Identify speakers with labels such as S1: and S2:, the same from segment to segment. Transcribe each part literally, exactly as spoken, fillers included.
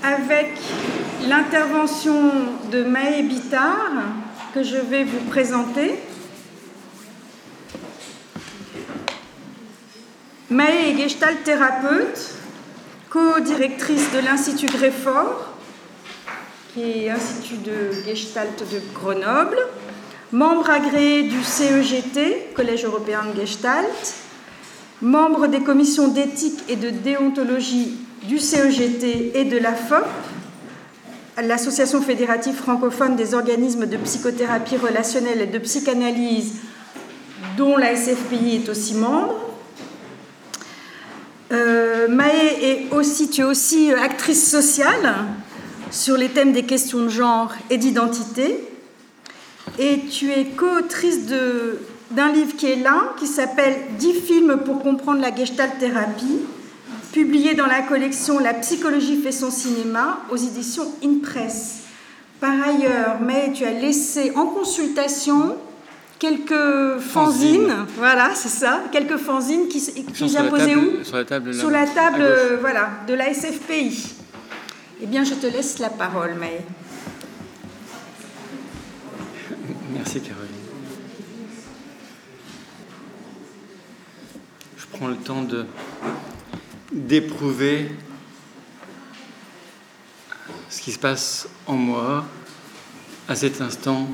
S1: avec l'intervention de Maë Bittard, que je vais vous présenter. Maë est gestalt thérapeute, co-directrice de l'Institut Greffort, qui est Institut de Gestalt de Grenoble, membre agréé du C E G T, Collège européen de Gestalt, membre des commissions d'éthique et de déontologie du C E G T et de l'A F O P, l'Association fédérative francophone des organismes de psychothérapie relationnelle et de psychanalyse, dont la S F P I est aussi membre. Euh, Maë est aussi, tu es aussi actrice sociale sur les thèmes des questions de genre et d'identité. Et tu es co-autrice de, d'un livre qui est là, qui s'appelle « dix films pour comprendre la gestalt thérapie », publié dans la collection « La psychologie fait son cinéma » aux éditions InPress. Par ailleurs, Maë, tu as laissé en consultation quelques fanzines, fanzine. Voilà, c'est ça, quelques fanzines qui, qui les a posées où ?
S2: Sur la table,
S1: sur la table voilà, de la S F P I. Eh bien, je te laisse la parole, Maë.
S2: Merci, Caroline. Je prends le temps de, d'éprouver ce qui se passe en moi à cet instant,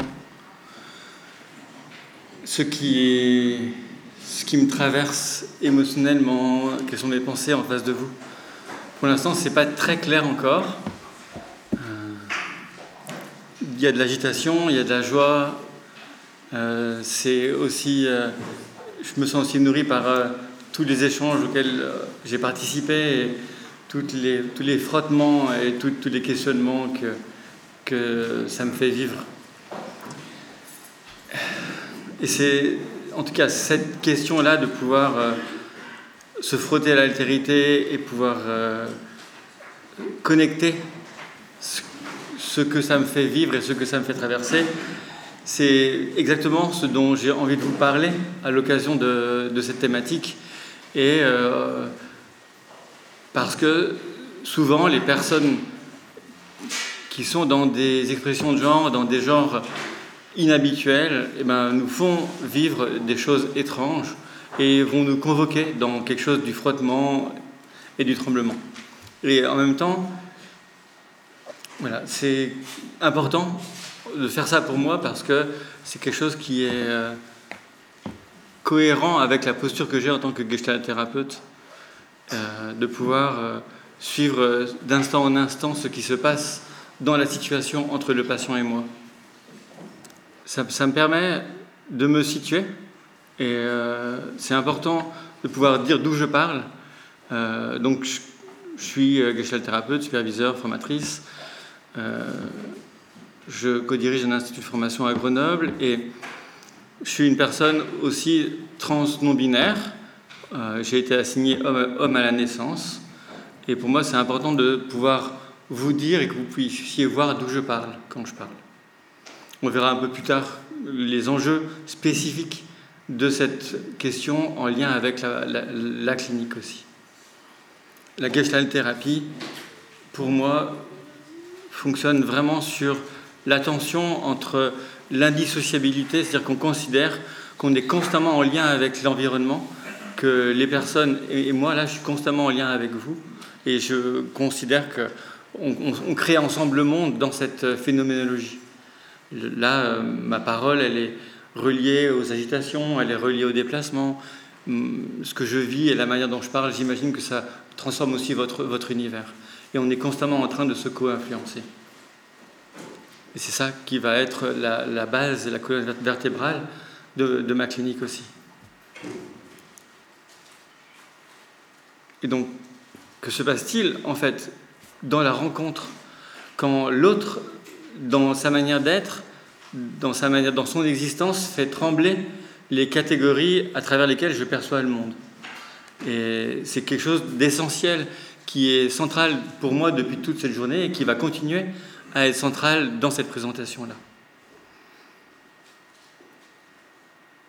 S2: ce qui est, ce qui me traverse émotionnellement, quelles sont mes pensées en face de vous. Pour l'instant, ce n'est pas très clair encore. Euh, il y a de l'agitation, il y a de la joie. Euh, c'est aussi, euh, je me sens aussi nourri par euh, tous les échanges auxquels euh, j'ai participé, et toutes les, tous les frottements et tout, tous les questionnements que, que ça me fait vivre. Et c'est en tout cas cette question-là de pouvoir euh, se frotter à l'altérité et pouvoir euh, connecter ce, ce que ça me fait vivre et ce que ça me fait traverser. C'est exactement ce dont j'ai envie de vous parler à l'occasion de, de cette thématique. Et euh, parce que souvent, les personnes qui sont dans des expressions de genre, dans des genres inhabituels, eh ben, nous font vivre des choses étranges et vont nous convoquer dans quelque chose du frottement et du tremblement. Et en même temps, voilà, c'est important de faire ça pour moi parce que c'est quelque chose qui est euh, cohérent avec la posture que j'ai en tant que gestalt thérapeute, euh, de pouvoir euh, suivre euh, d'instant en instant ce qui se passe dans la situation entre le patient et moi. Ça, ça me permet de me situer et euh, c'est important de pouvoir dire d'où je parle. Euh, donc je, je suis euh, gestalt thérapeute, superviseur, formatrice. Euh, Je co-dirige un institut de formation à Grenoble et je suis une personne aussi trans non-binaire. Euh, j'ai été assigné homme, homme à la naissance. Et pour moi, c'est important de pouvoir vous dire et que vous puissiez voir d'où je parle quand je parle. On verra un peu plus tard les enjeux spécifiques de cette question en lien avec la, la, la clinique aussi. La gestalt thérapie, pour moi, fonctionne vraiment sur la tension entre l'indissociabilité, c'est-à-dire qu'on considère qu'on est constamment en lien avec l'environnement, que les personnes, et moi là je suis constamment en lien avec vous, et je considère qu'on on, on crée ensemble le monde dans cette phénoménologie. Là, euh, ma parole, elle est reliée aux agitations, elle est reliée aux déplacements. Ce que je vis et la manière dont je parle, j'imagine que ça transforme aussi votre, votre univers. Et on est constamment en train de se co-influencer. Et c'est ça qui va être la, la base, la colonne vertébrale de, de ma clinique aussi. Et donc, que se passe-t-il, en fait, dans la rencontre, quand l'autre, dans sa manière d'être, dans, sa manière, dans son existence, fait trembler les catégories à travers lesquelles je perçois le monde. Et c'est quelque chose d'essentiel qui est central pour moi depuis toute cette journée et qui va continuer à être central dans cette présentation-là.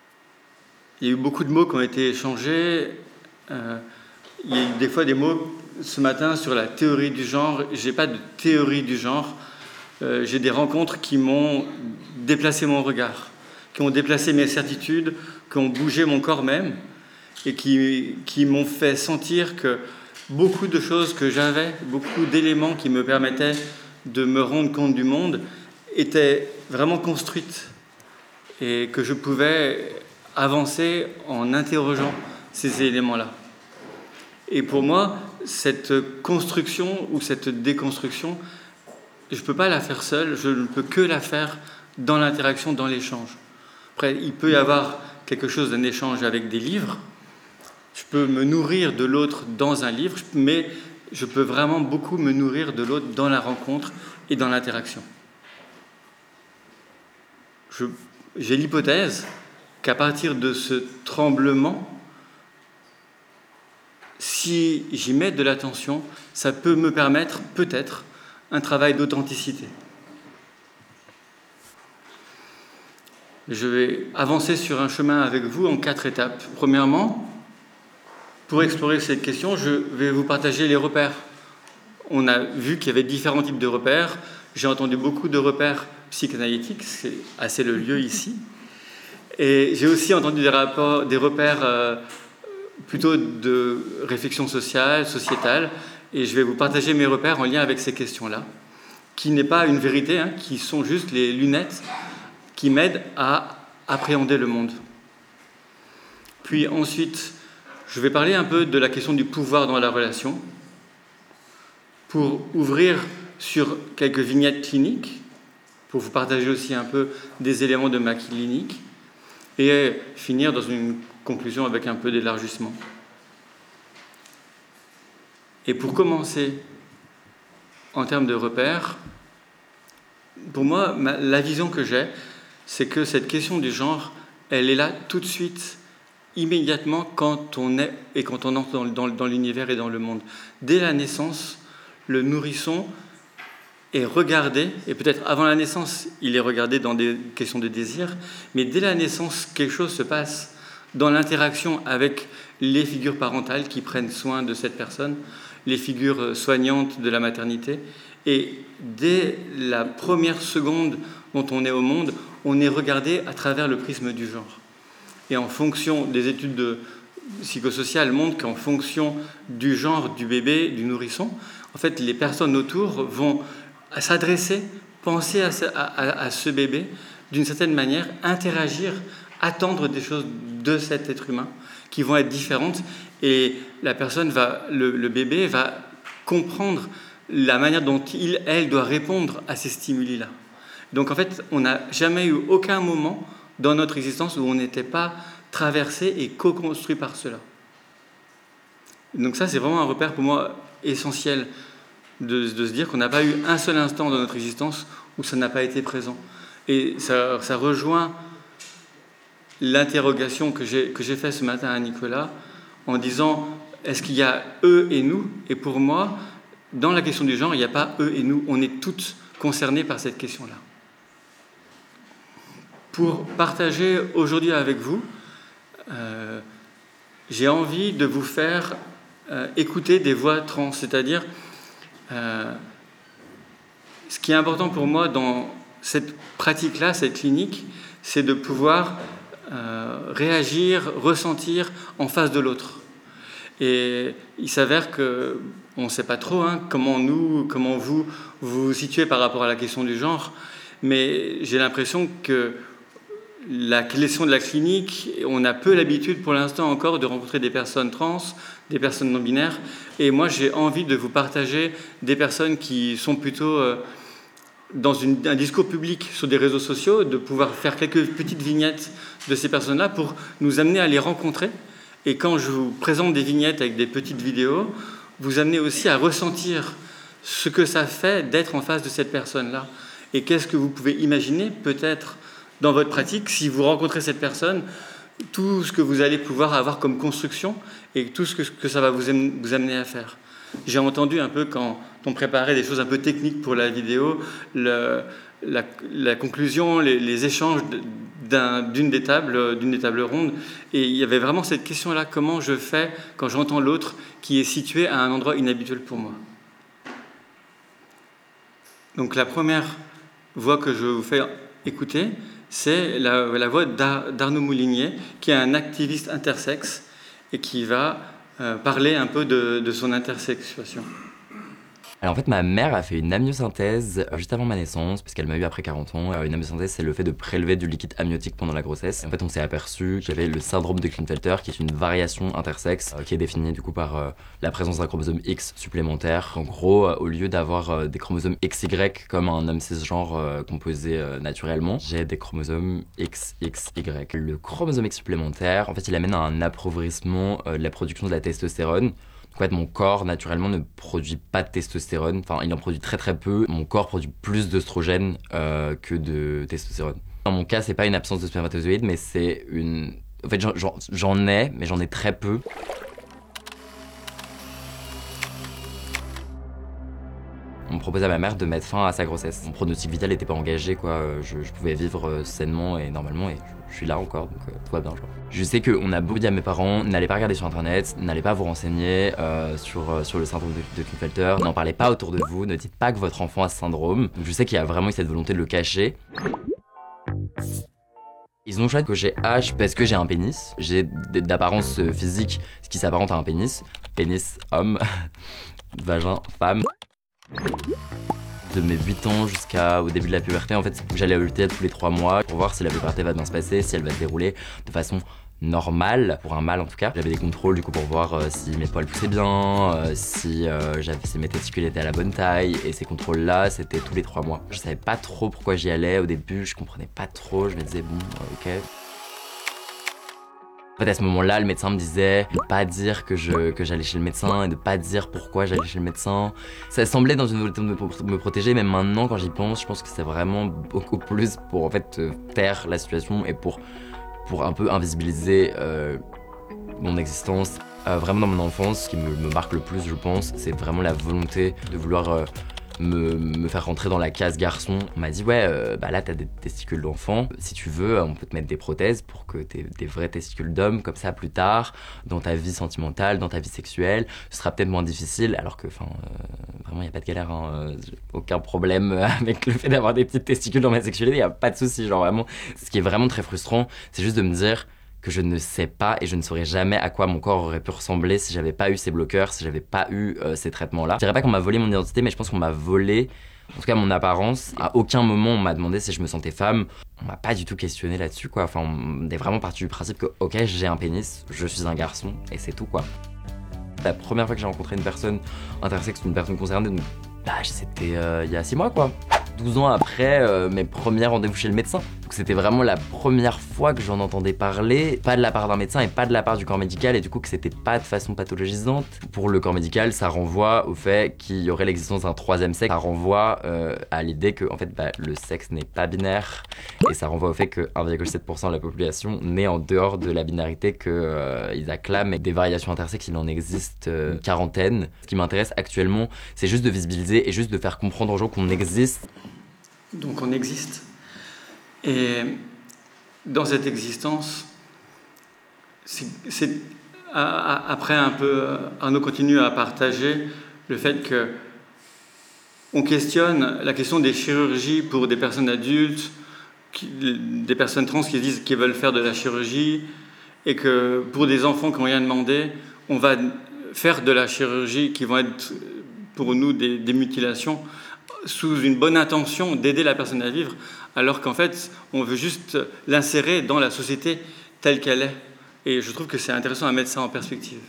S2: Il y a eu beaucoup de mots qui ont été échangés. Euh, il y a eu des fois des mots ce matin sur la théorie du genre. Je n'ai pas de théorie du genre. Euh, j'ai des rencontres qui m'ont déplacé mon regard, qui ont déplacé mes certitudes, qui ont bougé mon corps même et qui, qui m'ont fait sentir que beaucoup de choses que j'avais, beaucoup d'éléments qui me permettaient de me rendre compte du monde étaient vraiment construites et que je pouvais avancer en interrogeant ces éléments-là. Et pour moi, cette construction ou cette déconstruction, je ne peux pas la faire seule, je ne peux que la faire dans l'interaction, dans l'échange. Après, il peut y avoir quelque chose d'un échange avec des livres, je peux me nourrir de l'autre dans un livre, mais je peux vraiment beaucoup me nourrir de l'autre dans la rencontre et dans l'interaction. Je, j'ai l'hypothèse qu'à partir de ce tremblement, si j'y mets de l'attention, ça peut me permettre peut-être un travail d'authenticité. Je vais avancer sur un chemin avec vous en quatre étapes. Premièrement, pour explorer cette question, je vais vous partager les repères. On a vu qu'il y avait différents types de repères. J'ai entendu beaucoup de repères psychanalytiques, c'est assez le lieu ici. Et j'ai aussi entendu des, rapports, des repères euh, plutôt de réflexion sociale, sociétale. Et je vais vous partager mes repères en lien avec ces questions-là, qui n'est pas une vérité, hein, qui sont juste les lunettes qui m'aident à appréhender le monde. Puis ensuite, je vais parler un peu de la question du pouvoir dans la relation, pour ouvrir sur quelques vignettes cliniques, pour vous partager aussi un peu des éléments de ma clinique, et finir dans une conclusion avec un peu d'élargissement. Et pour commencer, en termes de repères, pour moi, ma, la vision que j'ai, c'est que cette question du genre, elle est là tout de suite, immédiatement, quand on est et quand on entre dans, dans, dans l'univers et dans le monde. Dès la naissance, le nourrisson est regardé, et peut-être avant la naissance, il est regardé dans des questions de désir, mais dès la naissance, quelque chose se passe dans l'interaction avec les figures parentales qui prennent soin de cette personne, les figures soignantes de la maternité. Et dès la première seconde dont on est au monde, on est regardé à travers le prisme du genre. Et en fonction des études de psychosociales montrent qu'en fonction du genre du bébé, du nourrisson, en fait, les personnes autour vont s'adresser, penser à ce, à, à ce bébé d'une certaine manière, interagir, attendre des choses de cet être humain qui vont être différentes. Et la personne va, le, le bébé va comprendre la manière dont il, elle doit répondre à ces stimuli-là. Donc en fait, on n'a jamais eu aucun moment dans notre existence où on n'était pas traversé et co-construit par cela. Donc ça, c'est vraiment un repère pour moi essentiel de, de se dire qu'on n'a pas eu un seul instant dans notre existence où ça n'a pas été présent. Et ça, ça rejoint l'interrogation que j'ai, que j'ai faite ce matin à Nicolas en disant « est-ce qu'il y a eux et nous ?» Et pour moi, dans la question du genre, il n'y a pas eux et nous, on est toutes concernées par cette question-là. Pour partager aujourd'hui avec vous, euh, j'ai envie de vous faire euh, écouter des voix trans, c'est-à-dire euh, ce qui est important pour moi dans cette pratique-là, cette clinique, c'est de pouvoir euh, réagir, ressentir en face de l'autre. Et il s'avère que on ne sait pas trop hein, comment nous, comment vous vous vous situez par rapport à la question du genre, mais j'ai l'impression que la question de la clinique, on a peu l'habitude pour l'instant encore de rencontrer des personnes trans, des personnes non-binaires, et moi j'ai envie de vous partager des personnes qui sont plutôt euh, dans une, un discours public sur des réseaux sociaux, de pouvoir faire quelques petites vignettes de ces personnes-là pour nous amener à les rencontrer. Et quand je vous présente des vignettes avec des petites vidéos, vous amenez aussi à ressentir ce que ça fait d'être en face de cette personne-là. Et qu'est-ce que vous pouvez imaginer, peut-être, dans votre pratique, si vous rencontrez cette personne, tout ce que vous allez pouvoir avoir comme construction et tout ce que, que ça va vous, vous amener à faire. J'ai entendu un peu, quand on préparait des choses un peu techniques pour la vidéo, le, la, la conclusion, les, les échanges d'un, d'une des tables, d'une des tables rondes. Et il y avait vraiment cette question-là, comment je fais quand j'entends l'autre qui est situé à un endroit inhabituel pour moi. Donc la première voix que je vous fais écouter, c'est la, la voix d'Ar, d'Arnaud Moulinier, qui est un activiste intersexe et qui va euh, parler un peu de, de son intersexuation.
S3: Alors en fait, ma mère a fait une amniosynthèse juste avant ma naissance, puisqu'elle m'a eu après quarante ans. Une amniosynthèse, c'est le fait de prélever du liquide amniotique pendant la grossesse. Et en fait, on s'est aperçu qu'il y avait le syndrome de Klinefelter, qui est une variation intersexe, euh, qui est définie du coup par euh, la présence d'un chromosome X supplémentaire. En gros, euh, au lieu d'avoir euh, des chromosomes X Y comme un homme cisgenre euh, composé euh, naturellement, j'ai des chromosomes X X Y. Le chromosome X supplémentaire, en fait, il amène à un appauvrissement euh, de la production de la testostérone. En fait, mon corps, naturellement, ne produit pas de testostérone. Enfin, il en produit très très peu. Mon corps produit plus d'œstrogène euh, que de testostérone. Dans mon cas, c'est pas une absence de spermatozoïdes, mais c'est une... En fait, j'en, j'en ai, mais j'en ai très peu. On proposait à ma mère de mettre fin à sa grossesse. Mon pronostic vital n'était pas engagé, quoi. Je, je pouvais vivre sainement et normalement, et je, je suis là encore, donc euh, tout va bien, je vois. Je sais qu'on a beau dire à mes parents, n'allez pas regarder sur internet, n'allez pas vous renseigner euh, sur, euh, sur le syndrome de, de Klinefelter, n'en parlez pas autour de vous, ne dites pas que votre enfant a ce syndrome. Donc je sais qu'il y a vraiment eu cette volonté de le cacher. Ils ont choisi que j'ai H parce que j'ai un pénis. J'ai d'apparence physique ce qui s'apparente à un pénis. Pénis homme, vagin femme. De mes huit ans jusqu'au début de la puberté, en fait, j'allais à l'U T tous les trois mois pour voir si la puberté va bien se passer, si elle va se dérouler de façon normale, pour un mâle en tout cas. J'avais des contrôles du coup pour voir euh, si mes poils poussaient bien, euh, si, euh, j'avais, si mes testicules étaient à la bonne taille, et ces contrôles-là, c'était tous les trois mois. Je savais pas trop pourquoi j'y allais au début, je comprenais pas trop, je me disais bon, ok. En fait, à ce moment-là, le médecin me disait de pas dire que, je, que j'allais chez le médecin et de pas dire pourquoi j'allais chez le médecin. Ça semblait dans une volonté de me, me protéger, mais maintenant, quand j'y pense, je pense que c'est vraiment beaucoup plus pour en fait taire la situation et pour, pour un peu invisibiliser euh, mon existence. Euh, vraiment dans mon enfance, ce qui me, me marque le plus, je pense, c'est vraiment la volonté de vouloir euh, Me, me faire rentrer dans la case garçon. On m'a dit ouais euh, bah là t'as des testicules d'enfant, si tu veux on peut te mettre des prothèses pour que t'aies des vrais testicules d'homme, comme ça plus tard dans ta vie sentimentale, dans ta vie sexuelle ce sera peut-être moins difficile, alors que enfin euh, vraiment y a pas de galère hein, euh, aucun problème avec le fait d'avoir des petites testicules dans ma sexualité, y a pas de souci, genre vraiment. Ce qui est vraiment très frustrant, c'est juste de me dire que je ne sais pas et je ne saurais jamais à quoi mon corps aurait pu ressembler si j'avais pas eu ces bloqueurs, si j'avais pas eu euh, ces traitements-là. Je dirais pas qu'on m'a volé mon identité, mais je pense qu'on m'a volé, en tout cas mon apparence. À aucun moment on m'a demandé si je me sentais femme. On m'a pas du tout questionné là-dessus, quoi. Enfin, on est vraiment parti du principe que, ok, j'ai un pénis, je suis un garçon, et c'est tout, quoi. La première fois que j'ai rencontré une personne intersexe, une personne concernée, donc, bah, c'était euh, il y a six mois, quoi. douze ans après euh, mes premiers rendez-vous chez le médecin. Donc c'était vraiment la première fois que j'en entendais parler, pas de la part d'un médecin et pas de la part du corps médical, et du coup que c'était pas de façon pathologisante. Pour le corps médical, ça renvoie au fait qu'il y aurait l'existence d'un troisième sexe. Ça renvoie euh, à l'idée que en fait, bah, le sexe n'est pas binaire, et ça renvoie au fait que un virgule sept pour cent de la population naît en dehors de la binarité, qu'ils euh, acclament. Et des variations intersexes, il en existe euh, une quarantaine. Ce qui m'intéresse actuellement, c'est juste de visibiliser et juste de faire comprendre aux gens qu'on existe.
S2: Donc on existe. Et dans cette existence, c'est, c'est, à, à, après un peu, Arnaud continue à partager le fait que on questionne la question des chirurgies pour des personnes adultes, qui, des personnes trans qui disent qu'ils veulent faire de la chirurgie, et que pour des enfants qui n'ont rien demandé, on va faire de la chirurgie qui vont être pour nous des, des mutilations, sous une bonne intention d'aider la personne à vivre, alors qu'en fait, on veut juste l'insérer dans la société telle qu'elle est. Et je trouve que c'est intéressant à mettre ça en perspective.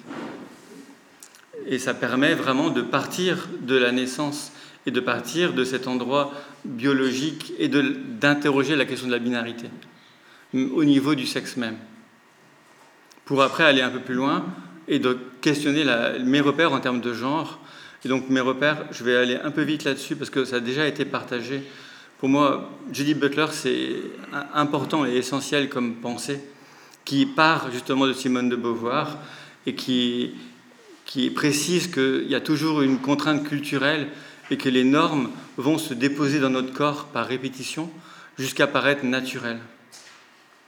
S2: Et ça permet vraiment de partir de la naissance et de partir de cet endroit biologique et de, d'interroger la question de la binarité, au niveau du sexe même. Pour après aller un peu plus loin et de questionner la, mes repères en termes de genre. Et donc mes repères, je vais aller un peu vite là-dessus parce que ça a déjà été partagé. Pour moi, Judith Butler, c'est important et essentiel comme pensée, qui part justement de Simone de Beauvoir et qui, qui précise qu'il y a toujours une contrainte culturelle et que les normes vont se déposer dans notre corps par répétition jusqu'à paraître naturelles.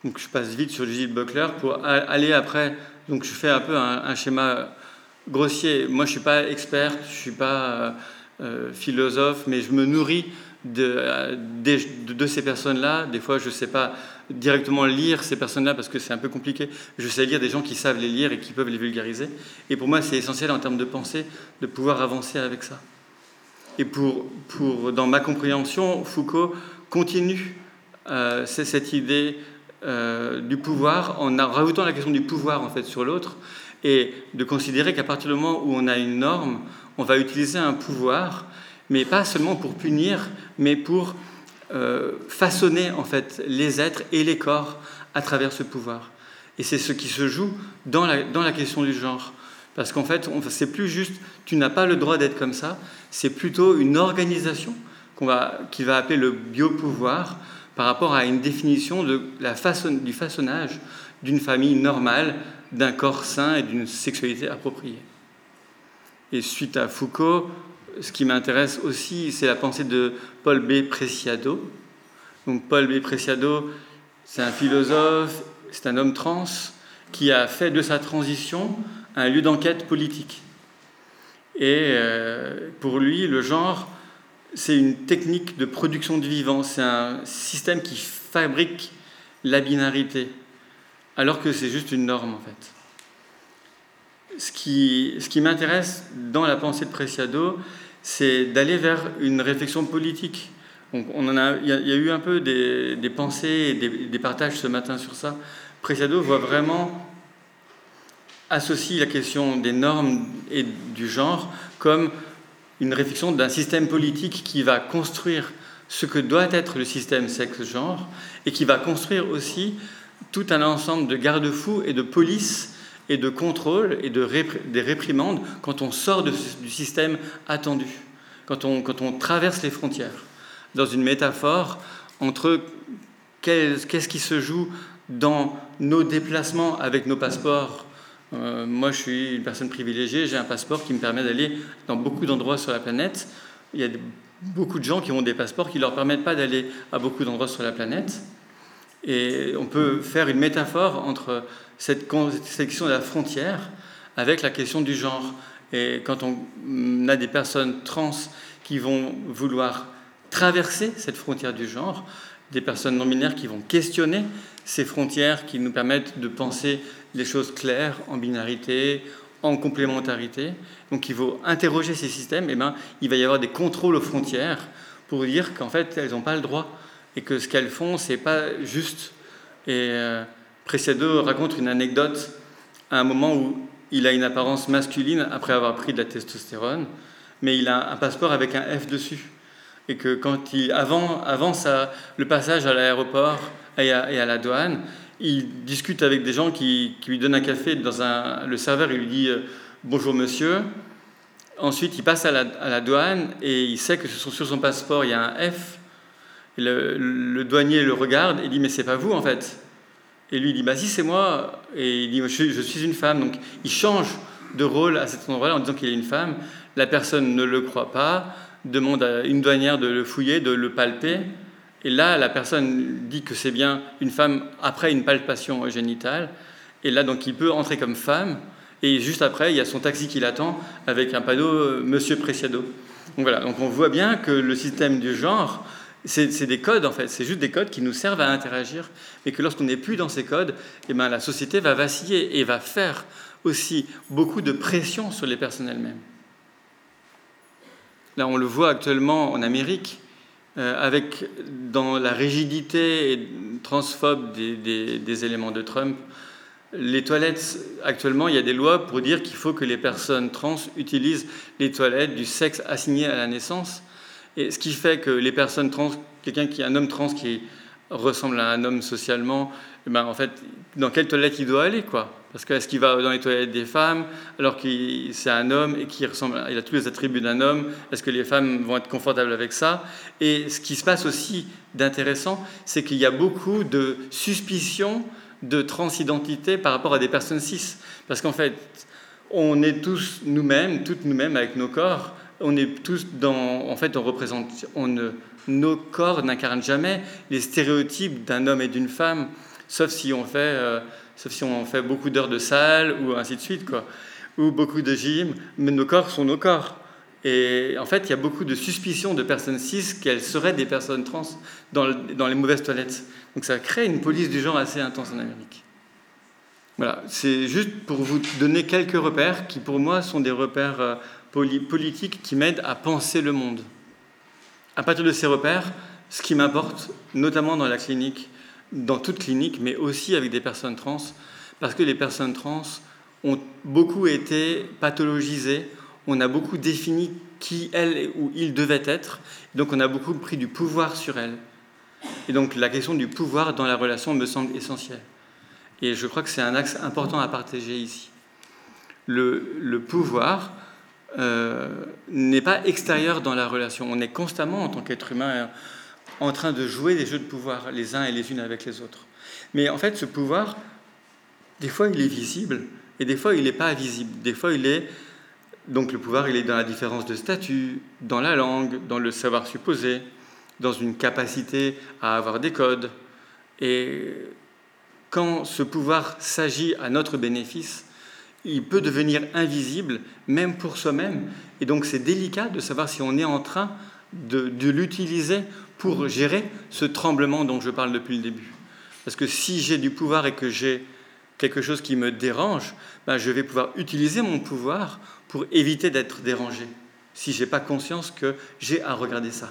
S2: Donc je passe vite sur Judith Butler pour aller après. Donc je fais un peu un, un schéma grossier. Moi, je ne suis pas experte, je ne suis pas euh, philosophe, mais je me nourris de, de, de ces personnes-là. Des fois, je ne sais pas directement lire ces personnes-là parce que c'est un peu compliqué. Je sais lire des gens qui savent les lire et qui peuvent les vulgariser. Et pour moi, c'est essentiel en termes de pensée de pouvoir avancer avec ça. Et pour, pour, dans ma compréhension, Foucault continue euh, cette idée euh, du pouvoir en rajoutant la question du pouvoir en fait, sur l'autre et de considérer qu'à partir du moment où on a une norme, on va utiliser un pouvoir, mais pas seulement pour punir, mais pour euh, façonner en fait, les êtres et les corps à travers ce pouvoir. Et c'est ce qui se joue dans la, dans la question du genre. Parce qu'en fait, c'est plus juste « tu n'as pas le droit d'être comme ça », c'est plutôt une organisation qu'on va, qui va appeler le biopouvoir par rapport à une définition de la façon, du façonnage d'une famille normale, d'un corps sain et d'une sexualité appropriée. Et suite à Foucault, ce qui m'intéresse aussi, c'est la pensée de Paul B. Preciado. Donc Paul B. Preciado, c'est un philosophe, c'est un homme trans qui a fait de sa transition un lieu d'enquête politique. Et euh, pour lui, le genre, c'est une technique de production du vivant, c'est un système qui fabrique la binarité, alors que c'est juste une norme, en fait. Ce qui, ce qui m'intéresse dans la pensée de Preciado, c'est d'aller vers une réflexion politique. Donc, on en a, il y a, il y a eu un peu des, des pensées et des, des partages ce matin sur ça. Preciado voit vraiment associe la question des normes et du genre comme une réflexion d'un système politique qui va construire ce que doit être le système sexe-genre et qui va construire aussi tout un ensemble de garde-fous et de polices et de contrôles et de répr- des réprimandes quand on sort de, du système attendu, quand on, quand on traverse les frontières, dans une métaphore entre quel, qu'est-ce qui se joue dans nos déplacements avec nos passeports. Euh, moi, je suis une personne privilégiée, j'ai un passeport qui me permet d'aller dans beaucoup d'endroits sur la planète. Il y a des, beaucoup de gens qui ont des passeports qui ne leur permettent pas d'aller à beaucoup d'endroits sur la planète. Et on peut faire une métaphore entre cette, cette question de la frontière avec la question du genre. Et quand on a des personnes trans qui vont vouloir traverser cette frontière du genre, des personnes non-binaires qui vont questionner ces frontières qui nous permettent de penser les choses claires, en binarité, en complémentarité. Donc il faut interroger ces systèmes, et ben, il va y avoir des contrôles aux frontières pour dire qu'en fait, elles n'ont pas le droit, et que ce qu'elles font, c'est pas juste. Et euh, Preciado raconte une anecdote à un moment où il a une apparence masculine après avoir pris de la testostérone, mais il a un passeport avec un F dessus. Et que quand il, avant, avant ça, le passage à l'aéroport et à, et à la douane, il discute avec des gens qui, qui lui donnent un café. Dans un, le serveur, il lui dit euh, « Bonjour monsieur ». Ensuite, il passe à la, à la douane et il sait que sur son passeport, il y a un F. Et le, le douanier le regarde et dit « Mais c'est pas vous, en fait ». Et lui, il dit « Bah si, c'est moi ». Et il dit je, « Je suis une femme ». Donc, il change de rôle à cet endroit-là en disant qu'il est une femme. La personne ne le croit pas, demande à une douanière de le fouiller, de le palper. Et là, la personne dit que c'est bien une femme après une palpation génitale. Et là, donc, il peut entrer comme femme. Et juste après, il y a son taxi qui l'attend avec un panneau « Monsieur Preciado ». Donc voilà, donc on voit bien que le système du genre, c'est, c'est des codes en fait. C'est juste des codes qui nous servent à interagir. Mais que lorsqu'on n'est plus dans ces codes, eh ben, la société va vaciller et va faire aussi beaucoup de pression sur les personnes elles-mêmes. Là, on le voit actuellement en Amérique, euh, avec, dans la rigidité transphobe des, des, des éléments de Trump. Les toilettes, actuellement, il y a des lois pour dire qu'il faut que les personnes trans utilisent les toilettes du sexe assigné à la naissance. Et ce qui fait que les personnes trans, quelqu'un qui, un homme trans qui ressemble à un homme socialement, eh ben, en fait, dans quelle toilette il doit aller, quoi ? Parce que est-ce qu'il va dans les toilettes des femmes alors que c'est un homme et qu'il ressemble, il a tous les attributs d'un homme? Est-ce que les femmes vont être confortables avec ça? Et ce qui se passe aussi d'intéressant, c'est qu'il y a beaucoup de suspicions de transidentité par rapport à des personnes cis. Parce qu'en fait, on est tous nous-mêmes, toutes nous-mêmes avec nos corps. On est tous dans... En fait, on représente... On ne, nos corps n'incarnent jamais les stéréotypes d'un homme et d'une femme. sauf si on fait, euh, sauf si on fait beaucoup d'heures de salle ou ainsi de suite, quoi, ou beaucoup de gym, mais nos corps sont nos corps. Et en fait, il y a beaucoup de suspicions de personnes cis qu'elles seraient des personnes trans dans, le, dans les mauvaises toilettes. Donc ça crée une police du genre assez intense en Amérique. Voilà, c'est juste pour vous donner quelques repères qui, pour moi, sont des repères euh, poli- politiques qui m'aident à penser le monde. À partir de ces repères, ce qui m'importe, notamment dans la clinique, dans toute clinique, mais aussi avec des personnes trans, parce que les personnes trans ont beaucoup été pathologisées, on a beaucoup défini qui elles ou ils devaient être, donc on a beaucoup pris du pouvoir sur elles. Et donc la question du pouvoir dans la relation me semble essentielle. Et je crois que c'est un axe important à partager ici. Le, le pouvoir euh, n'est pas extérieur dans la relation. On est constamment, en tant qu'être humain, en train de jouer des jeux de pouvoir, les uns et les unes avec les autres. Mais en fait, ce pouvoir, des fois, il est visible, et des fois, il n'est pas visible. Des fois, il est... Donc le pouvoir, il est dans la différence de statut, dans la langue, dans le savoir supposé, dans une capacité à avoir des codes. Et quand ce pouvoir s'agit à notre bénéfice, il peut devenir invisible, même pour soi-même. Et donc c'est délicat de savoir si on est en train de, de l'utiliser pour gérer ce tremblement dont je parle depuis le début. Parce que si j'ai du pouvoir et que j'ai quelque chose qui me dérange, ben je vais pouvoir utiliser mon pouvoir pour éviter d'être dérangé, si je n'ai pas conscience que j'ai à regarder ça.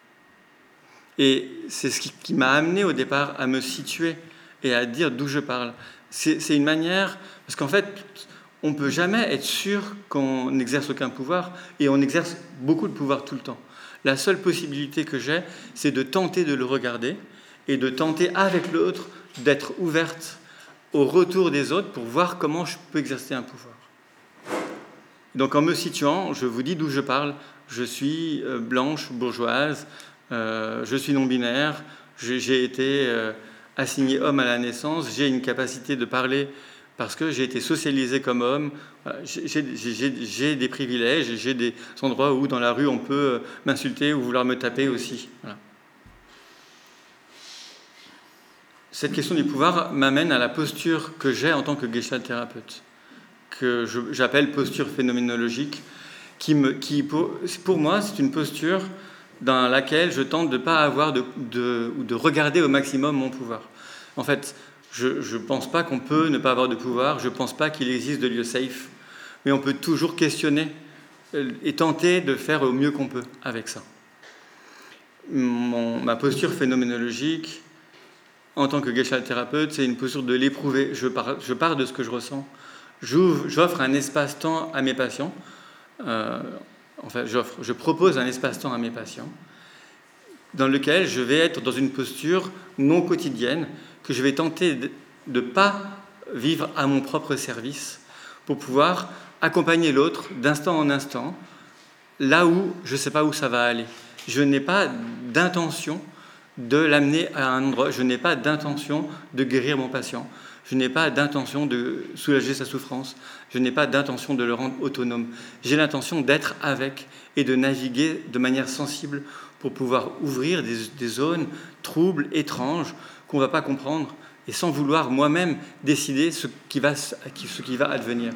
S2: Et c'est ce qui, qui m'a amené au départ à me situer et à dire d'où je parle. C'est, c'est une manière... Parce qu'en fait, on ne peut jamais être sûr qu'on n'exerce aucun pouvoir, et on exerce beaucoup de pouvoir tout le temps. La seule possibilité que j'ai, c'est de tenter de le regarder, et de tenter avec l'autre d'être ouverte au retour des autres pour voir comment je peux exercer un pouvoir. Donc en me situant, je vous dis d'où je parle. Je suis blanche, bourgeoise, euh, je suis non-binaire, j'ai, j'ai été euh, assigné homme à la naissance, j'ai une capacité de parler parce que j'ai été socialisé comme homme, voilà, j'ai, j'ai, j'ai, j'ai des privilèges, j'ai des endroits où dans la rue on peut m'insulter ou vouloir me taper aussi. Voilà. Cette question du pouvoir m'amène à la posture que j'ai en tant que Gestalt thérapeute, que je, j'appelle posture phénoménologique, qui, me, qui pour, pour moi, c'est une posture dans laquelle je tente de ne pas avoir de, de, ou de regarder au maximum mon pouvoir. En fait, je ne pense pas qu'on peut ne pas avoir de pouvoir, je ne pense pas qu'il existe de lieu safe, mais on peut toujours questionner et tenter de faire au mieux qu'on peut avec ça. Mon, ma posture phénoménologique, en tant que Gestalt thérapeute, c'est une posture de l'éprouver. Je pars, je pars de ce que je ressens. J'ouvre, j'offre un espace-temps à mes patients. Euh, enfin, j'offre, je propose un espace-temps à mes patients dans lequel je vais être dans une posture non quotidienne que je vais tenter de ne pas vivre à mon propre service pour pouvoir accompagner l'autre d'instant en instant là où je ne sais pas où ça va aller. Je n'ai pas d'intention de l'amener à un endroit. Je n'ai pas d'intention de guérir mon patient. Je n'ai pas d'intention de soulager sa souffrance. Je n'ai pas d'intention de le rendre autonome. J'ai l'intention d'être avec et de naviguer de manière sensible pour pouvoir ouvrir des, des zones troubles, étranges, qu'on ne va pas comprendre, et sans vouloir moi-même décider ce qui va, ce qui va advenir.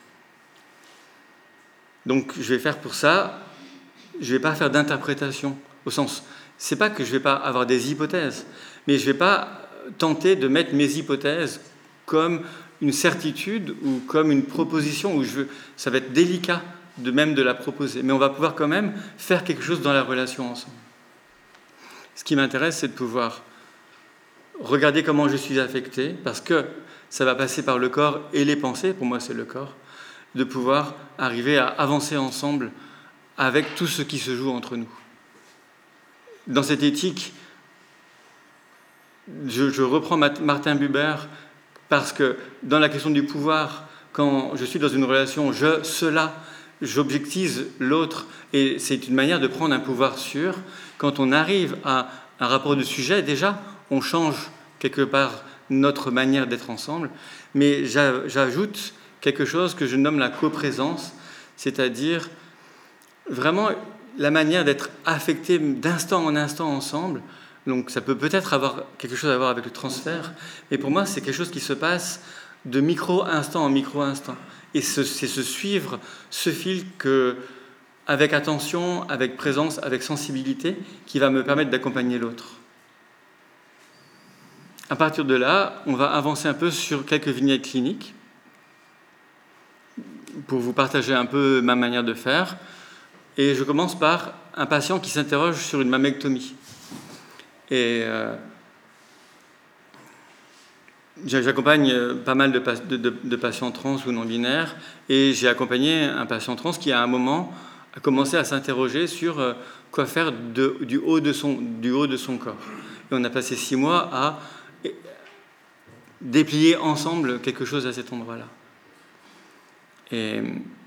S2: Donc je vais faire pour ça, je ne vais pas faire d'interprétation, au sens... C'est pas que je ne vais pas avoir des hypothèses, mais je ne vais pas tenter de mettre mes hypothèses comme une certitude ou comme une proposition où je veux, ça va être délicat de même de la proposer. Mais on va pouvoir quand même faire quelque chose dans la relation ensemble. Ce qui m'intéresse, c'est de pouvoir regarder comment je suis affecté, parce que ça va passer par le corps et les pensées, pour moi c'est le corps, de pouvoir arriver à avancer ensemble avec tout ce qui se joue entre nous. Dans cette éthique, je, je reprends Martin Buber parce que dans la question du pouvoir, quand je suis dans une relation, je, cela, j'objectise l'autre et c'est une manière de prendre un pouvoir sûr. Quand on arrive à un rapport de sujet, déjà, on change quelque part notre manière d'être ensemble, mais j'ajoute quelque chose que je nomme la coprésence, c'est-à-dire vraiment la manière d'être affecté d'instant en instant ensemble, Donc ça peut peut-être avoir quelque chose à voir avec le transfert, mais pour moi c'est quelque chose qui se passe de micro-instant en micro-instant. Et c'est se suivre ce fil que, avec attention, avec présence, avec sensibilité, qui va me permettre d'accompagner l'autre. À partir de là, on va avancer un peu sur quelques vignettes cliniques pour vous partager un peu ma manière de faire. Et je commence par un patient qui s'interroge sur une mammectomie. Et euh, j'accompagne pas mal de, de, de, de patients trans ou non-binaires, et j'ai accompagné un patient trans qui, à un moment, a commencé à s'interroger sur euh, quoi faire de, du, haut de son, du haut de son corps. Et on a passé six mois à déplier ensemble quelque chose à cet endroit-là. Et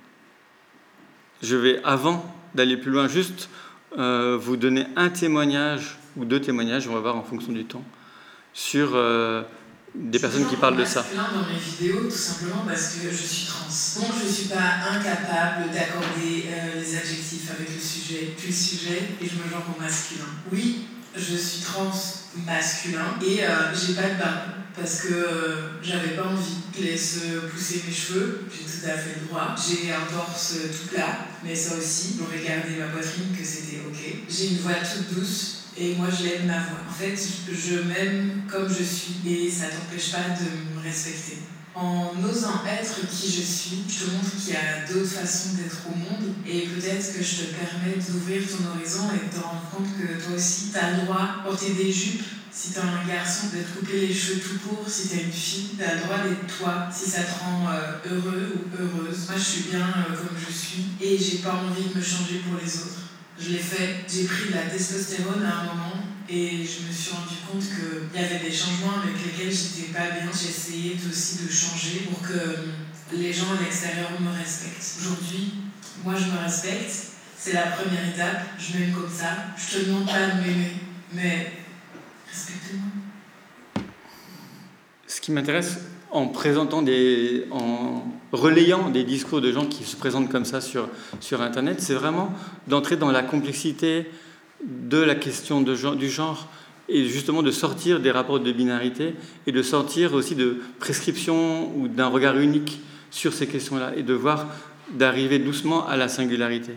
S2: je vais, avant d'aller plus loin, juste euh, vous donner un témoignage, ou deux témoignages, on va voir en fonction du temps, sur euh, des personnes qui parlent de ça.
S4: Je suis dans mes vidéos, tout simplement parce que je suis trans. Donc je ne suis pas incapable d'accorder euh, les adjectifs avec le sujet, puis le sujet, et je me genre au masculin. Oui, je suis trans masculin, et euh, j'ai pas de barbe, parce que euh, j'avais pas envie de laisser pousser mes cheveux, j'ai tout à fait le droit. J'ai un torse tout plat, mais ça aussi, j'aurais gardé ma poitrine que c'était ok. J'ai une voix toute douce, et moi je l'aime ma voix. En fait, je m'aime comme je suis, et ça t'empêche pas de me respecter. En osant être qui je suis, je te montre qu'il y a d'autres façons d'être au monde, et peut-être que je te permets d'ouvrir ton horizon et de te rendre compte que toi aussi, tu as le droit de porter des jupes. Si t'es un garçon, de te couper les cheveux tout court. Si t'es une fille, t'as le droit d'être toi, si ça te rend euh, heureux ou heureuse. Moi, je suis bien euh, comme je suis, et j'ai pas envie de me changer pour les autres. Je l'ai fait, j'ai pris de la testostérone à un moment, et je me suis rendu compte qu'il y avait des changements avec lesquels j'étais pas bien. J'ai essayé aussi de changer pour que les gens à l'extérieur me respectent. Aujourd'hui, moi je me respecte, c'est la première étape, je m'aime comme ça. Je te demande pas de m'aimer, mais respecte-moi.
S2: Ce qui m'intéresse en présentant des, en relayant des discours de gens qui se présentent comme ça sur, sur Internet, c'est vraiment d'entrer dans la complexité de la question de genre, du genre, et justement de sortir des rapports de binarité et de sortir aussi de prescriptions ou d'un regard unique sur ces questions-là, et de voir, d'arriver doucement à la singularité.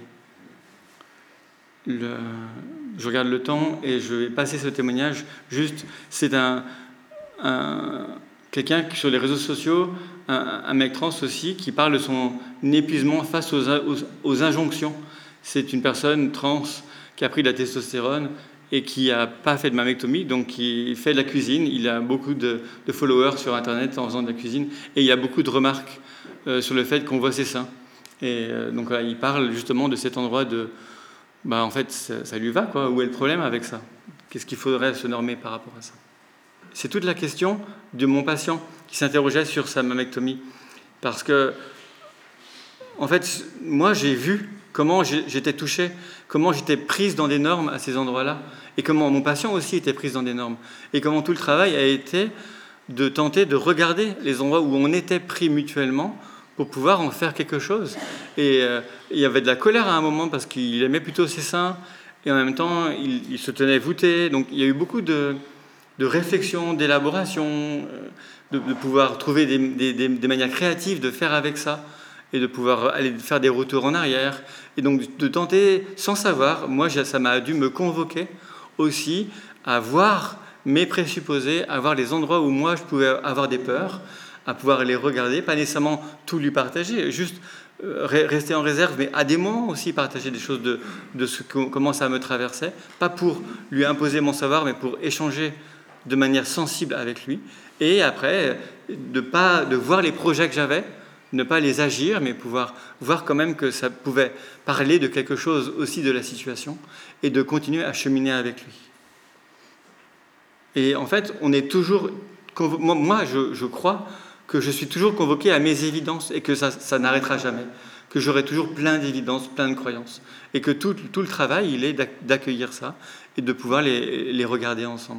S2: Le, je regarde le temps et je vais passer ce témoignage. Juste, c'est un, un quelqu'un sur les réseaux sociaux, un, un mec trans aussi, qui parle de son épuisement face aux, aux, aux injonctions. C'est une personne trans qui a pris de la testostérone et qui n'a pas fait de mammectomie, donc qui fait de la cuisine. Il a beaucoup de, de followers sur Internet en faisant de la cuisine, et il y a beaucoup de remarques euh, sur le fait qu'on voit ses seins. Et euh, donc voilà, il parle justement de cet endroit de... Bah, en fait, ça, ça lui va, quoi. Où est le problème avec ça? Qu'est-ce qu'il faudrait se normer par rapport à ça? C'est toute la question de mon patient qui s'interrogeait sur sa mammectomie. Parce que, en fait, moi, j'ai vu comment j'étais touchée, comment j'étais prise dans des normes à ces endroits-là, et comment mon patient aussi était prise dans des normes, et comment tout le travail a été de tenter de regarder les endroits où on était pris mutuellement pour pouvoir en faire quelque chose. Et euh, il y avait de la colère à un moment parce qu'il aimait plutôt ses seins, et en même temps, il, il se tenait voûté. Donc il y a eu beaucoup de, de réflexion, d'élaboration, euh, de, de pouvoir trouver des, des, des, des manières créatives de faire avec ça, et de pouvoir aller faire des retours en arrière. Et donc de tenter, sans savoir, moi ça m'a dû me convoquer aussi à voir mes présupposés, à voir les endroits où moi je pouvais avoir des peurs, à pouvoir les regarder, pas nécessairement tout lui partager, juste euh, rester en réserve, mais à des moments aussi partager des choses de, de ce que, comment ça me traversait, pas pour lui imposer mon savoir, mais pour échanger de manière sensible avec lui, et après de, pas, de voir les projets que j'avais, ne pas les agir, mais pouvoir voir quand même que ça pouvait parler de quelque chose aussi de la situation, et de continuer à cheminer avec lui. Et en fait, on est toujours... Moi, je, je crois que je suis toujours convoqué à mes évidences, et que ça, ça n'arrêtera jamais, que j'aurai toujours plein d'évidences, plein de croyances, et que tout, tout le travail, il est d'accueillir ça, et de pouvoir les, les regarder ensemble.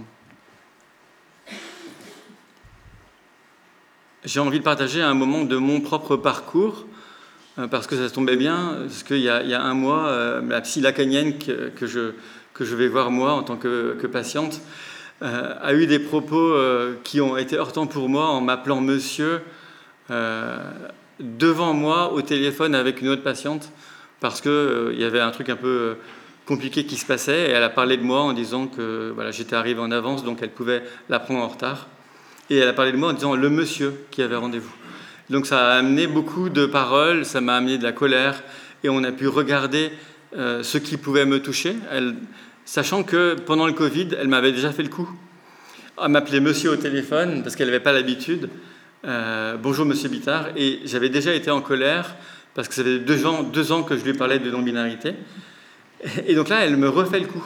S2: J'ai envie de partager un moment de mon propre parcours euh, parce que ça se tombait bien, parce qu'il y a, il y a un mois, euh, la psy lacanienne que, que, je, que je vais voir moi en tant que, que patiente euh, a eu des propos euh, qui ont été heurtants pour moi en m'appelant monsieur euh, devant moi au téléphone avec une autre patiente, parce qu'il euh, y avait un truc un peu compliqué qui se passait, et elle a parlé de moi en disant que voilà, j'étais arrivé en avance, donc elle pouvait la prendre en retard. Et elle a parlé de moi en disant le monsieur qui avait rendez-vous. Donc ça a amené beaucoup de paroles, ça m'a amené de la colère, et on a pu regarder euh, ce qui pouvait me toucher, elle, sachant que pendant le Covid, elle m'avait déjà fait le coup. Elle m'appelait monsieur au téléphone, parce qu'elle n'avait pas l'habitude. Euh, bonjour monsieur Bittard, et j'avais déjà été en colère, parce que ça faisait deux ans, deux ans que je lui parlais de non-binarité. Et donc là, elle me refait le coup.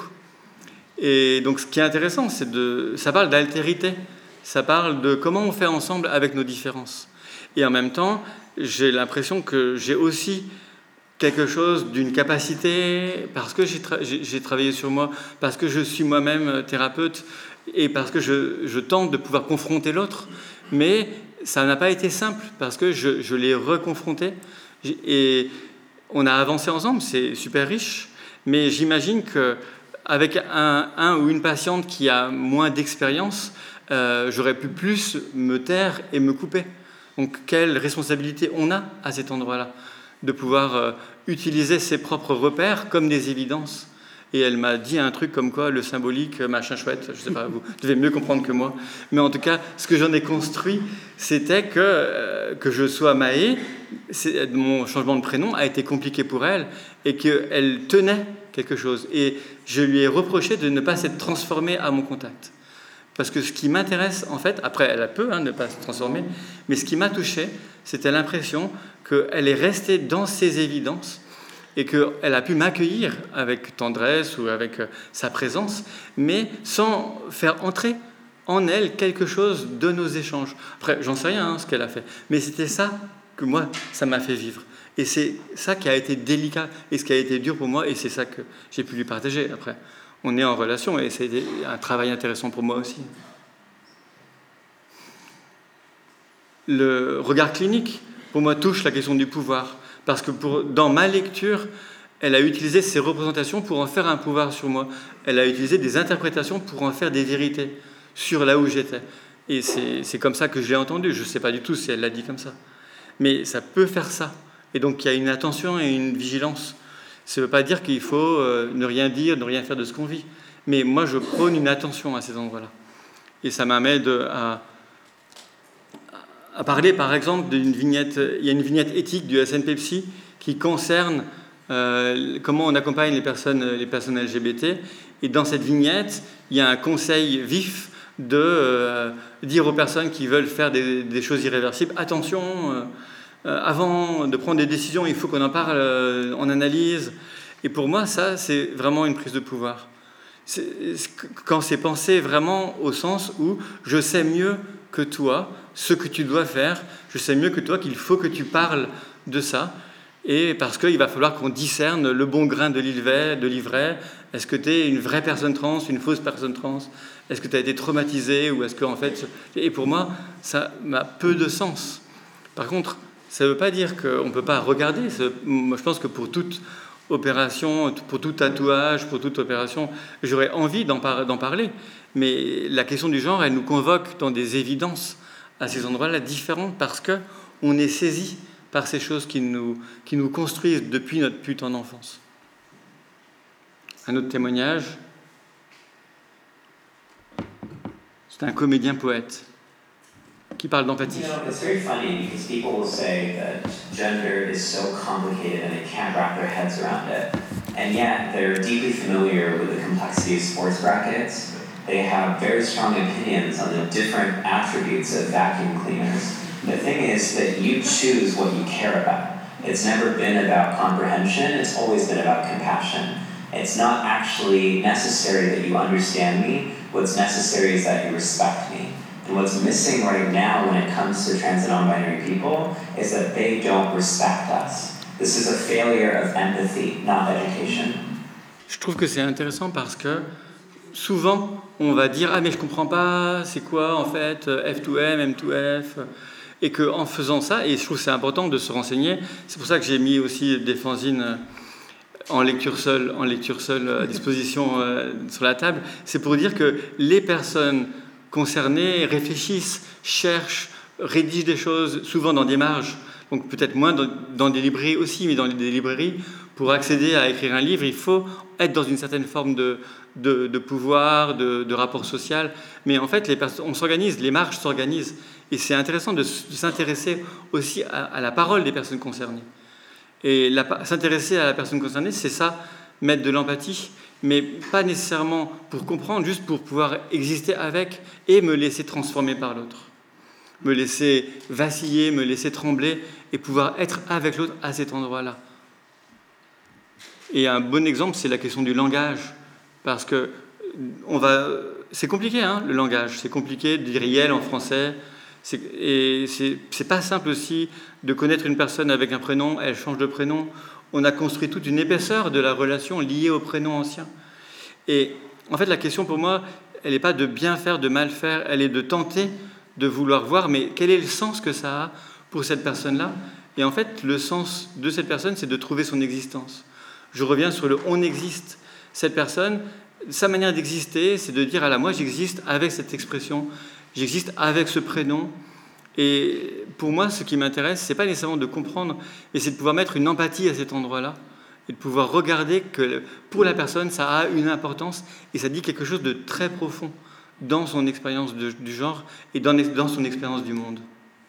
S2: Et donc ce qui est intéressant, c'est de, ça parle d'altérité. Ça parle de comment on fait ensemble avec nos différences. Et en même temps, j'ai l'impression que j'ai aussi quelque chose d'une capacité, parce que j'ai, tra- j'ai, j'ai travaillé sur moi, parce que je suis moi-même thérapeute, et parce que je, je tente de pouvoir confronter l'autre. Mais ça n'a pas été simple, parce que je, je l'ai reconfronté. Et on a avancé ensemble, c'est super riche. Mais j'imagine qu'avec un, un ou une patiente qui a moins d'expérience, Euh, j'aurais pu plus me taire et me couper. Donc, quelle responsabilité on a à cet endroit-là, de pouvoir euh, utiliser ses propres repères comme des évidences. Et elle m'a dit un truc comme quoi le symbolique, machin chouette, je ne sais pas, vous devez mieux comprendre que moi. Mais en tout cas, ce que j'en ai construit, c'était que, euh, que je sois Maë, c'est, mon changement de prénom a été compliqué pour elle, et qu'elle tenait quelque chose. Et je lui ai reproché de ne pas s'être transformée à mon contact. Parce que ce qui m'intéresse, en fait, après elle a peu hein, ne pas se transformer, mais ce qui m'a touché, c'était l'impression qu'elle est restée dans ses évidences et qu'elle a pu m'accueillir avec tendresse ou avec sa présence, mais sans faire entrer en elle quelque chose de nos échanges. Après, j'en sais rien hein, ce qu'elle a fait, mais c'était ça que moi, ça m'a fait vivre. Et c'est ça qui a été délicat et ce qui a été dur pour moi, et c'est ça que j'ai pu lui partager après. On est en relation et c'est un travail intéressant pour moi aussi. Le regard clinique, pour moi, touche la question du pouvoir. Parce que pour, dans ma lecture, elle a utilisé ces représentations pour en faire un pouvoir sur moi. Elle a utilisé des interprétations pour en faire des vérités sur là où j'étais. Et c'est, c'est comme ça que je l'ai entendu. Je ne sais pas du tout si elle l'a dit comme ça. Mais ça peut faire ça. Et donc, il y a une attention et une vigilance. Ça ne veut pas dire qu'il faut euh, ne rien dire, ne rien faire de ce qu'on vit. Mais moi, je prône une attention à ces endroits-là. Et ça m'amène à, à parler, par exemple, d'une vignette. Il y a une vignette éthique du S N P Psy qui concerne euh, comment on accompagne les personnes, les personnes L G B T. Et dans cette vignette, il y a un conseil vif de euh, dire aux personnes qui veulent faire des, des choses irréversibles, attention, euh, Euh, avant de prendre des décisions, il faut qu'on en parle, euh, on analyse. Et pour moi, ça, c'est vraiment une prise de pouvoir. C'est, c'est, quand c'est pensé vraiment au sens où je sais mieux que toi ce que tu dois faire, je sais mieux que toi qu'il faut que tu parles de ça, et parce qu'il va falloir qu'on discerne le bon grain de l'ivraie, de l'ivraie. Est-ce que tu es une vraie personne trans, une fausse personne trans? Est-ce que tu as été traumatisé ou est-ce que, en fait... Et pour moi, ça a peu de sens. Par contre, ça ne veut pas dire qu'on ne peut pas regarder. Moi, je pense que pour toute opération, pour tout tatouage, pour toute opération, j'aurais envie d'en, par- d'en parler. Mais la question du genre, elle nous convoque dans des évidences à ces endroits-là différentes parce qu'on est saisi par ces choses qui nous, qui nous construisent depuis notre plus tendre enfance. Un autre témoignage. C'est un comédien-poète qui parle d'empathie.
S5: You know, it's very funny because people will say that gender is so complicated and they can't wrap their heads around it. And yet they're deeply familiar with the complexity of sports brackets. They have very strong opinions on the different attributes of vacuum cleaners. The thing is that you choose what you care about. It's never been about comprehension, it's always been about compassion. It's not actually necessary that you understand me. What's necessary is that you respect me. And what's missing right now when it comes to trans and non-binary people is that they don't respect us. This is a failure of empathy, not education.
S2: Je trouve que c'est intéressant parce que souvent on va dire « Ah mais je comprends pas, c'est quoi en fait F deux M, M deux F ?» Et qu'en faisant ça, et je trouve que c'est important de se renseigner, c'est pour ça que j'ai mis aussi des fanzines en lecture seule, en lecture seule à disposition euh, sur la table, c'est pour dire que les personnes concernées réfléchissent, cherchent, rédigent des choses, souvent dans des marges, donc peut-être moins dans, dans des librairies aussi, mais dans des librairies, pour accéder à écrire un livre, il faut être dans une certaine forme de, de, de pouvoir, de, de rapport social. Mais en fait, les personnes, on s'organise, les marges s'organisent. Et c'est intéressant de, de s'intéresser aussi à, à la parole des personnes concernées. Et la, s'intéresser à la personne concernée, c'est ça, mettre de l'empathie, mais pas nécessairement pour comprendre, juste pour pouvoir exister avec et me laisser transformer par l'autre. Me laisser vaciller, me laisser trembler et pouvoir être avec l'autre à cet endroit-là. Et un bon exemple, c'est la question du langage. Parce que on va, c'est compliqué, hein, le langage. C'est compliqué de dire « yel » en français. C'est, et c'est, c'est pas simple aussi de connaître une personne avec un prénom, elle change de prénom. On a construit toute une épaisseur de la relation liée au prénom ancien. Et en fait, la question pour moi, elle n'est pas de bien faire, de mal faire, elle est de tenter de vouloir voir, mais quel est le sens que ça a pour cette personne-là ? Et en fait, le sens de cette personne, c'est de trouver son existence. Je reviens sur le « on existe ». Cette personne, sa manière d'exister, c'est de dire « ah là, moi, j'existe avec cette expression, j'existe avec ce prénom ». Et pour moi, ce qui m'intéresse, ce n'est pas nécessairement de comprendre, mais c'est de pouvoir mettre une empathie à cet endroit-là et de pouvoir regarder que pour la personne, ça a une importance et ça dit quelque chose de très profond dans son expérience de, du genre et dans, dans son expérience du monde.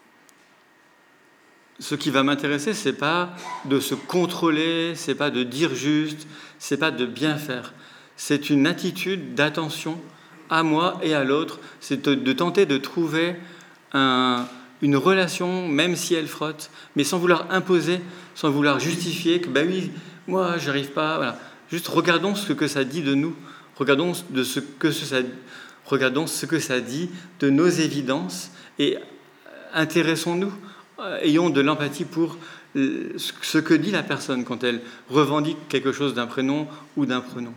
S2: Ce qui va m'intéresser, c'est pas de se contrôler, c'est pas de dire juste, c'est pas de bien faire. C'est une attitude d'attention à moi et à l'autre. C'est de, de tenter de trouver un, une relation, même si elle frotte, mais sans vouloir imposer, sans vouloir justifier que, ben oui, moi, j'arrive pas. Voilà. Juste regardons ce que ça dit de nous. Regardons, de ce que ça, regardons ce que ça dit de nos évidences et intéressons-nous. Ayons de l'empathie pour ce que dit la personne quand elle revendique quelque chose d'un prénom ou d'un pronom.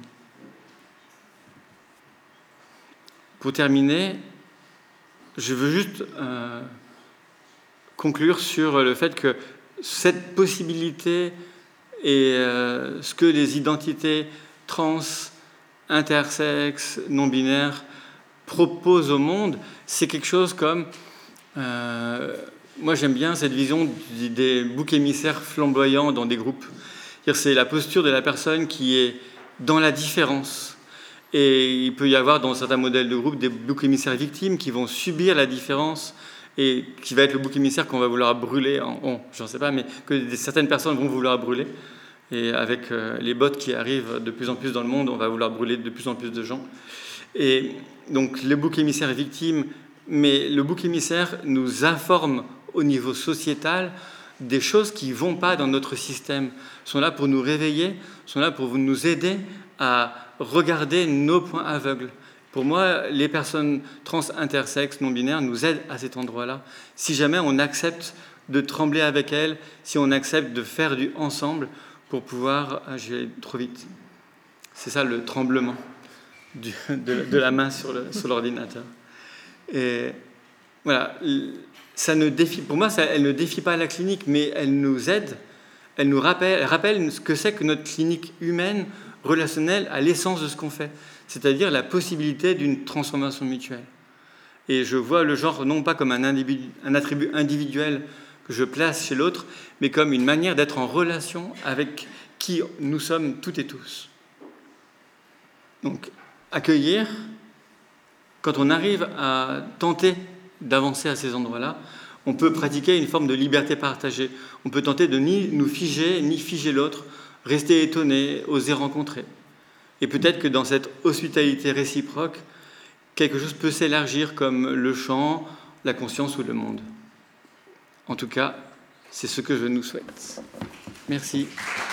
S2: Pour terminer, je veux juste euh, conclure sur le fait que cette possibilité et euh, ce que les identités trans, intersexes, non-binaires proposent au monde, c'est quelque chose comme... Euh, Moi, j'aime bien cette vision des boucs émissaires flamboyants dans des groupes. C'est la posture de la personne qui est dans la différence. Et il peut y avoir dans certains modèles de groupe des boucs émissaires victimes qui vont subir la différence et qui va être le bouc émissaire qu'on va vouloir brûler. En, oh, je ne sais pas, mais que certaines personnes vont vouloir brûler. Et avec euh, les bots qui arrivent de plus en plus dans le monde, on va vouloir brûler de plus en plus de gens. Et donc, les boucs émissaires victimes, mais le bouc émissaire nous informe au niveau sociétal des choses qui ne vont pas dans notre système, sont là pour nous réveiller, sont là pour nous aider à regarder nos points aveugles. Pour moi, les personnes trans, intersexes, non-binaires nous aident à cet endroit-là. Si jamais on accepte de trembler avec elles, si on accepte de faire du ensemble pour pouvoir... Ah, je vais aller trop vite. C'est ça le tremblement du, de, de la main sur, le, sur l'ordinateur. Et voilà... Ça ne défie, pour moi, ça, elle ne défie pas la clinique, mais elle nous aide, elle nous rappelle, elle rappelle ce que c'est que notre clinique humaine, relationnelle, à l'essence de ce qu'on fait, c'est-à-dire la possibilité d'une transformation mutuelle. Et je vois le genre non pas comme un, individu, un attribut individuel que je place chez l'autre, mais comme une manière d'être en relation avec qui nous sommes toutes et tous. Donc, accueillir, quand on arrive à tenter d'avancer à ces endroits-là, on peut pratiquer une forme de liberté partagée. On peut tenter de ni nous figer, ni figer l'autre, rester étonné, oser rencontrer. Et peut-être que dans cette hospitalité réciproque, quelque chose peut s'élargir comme le chant, la conscience ou le monde. En tout cas, c'est ce que je nous souhaite. Merci.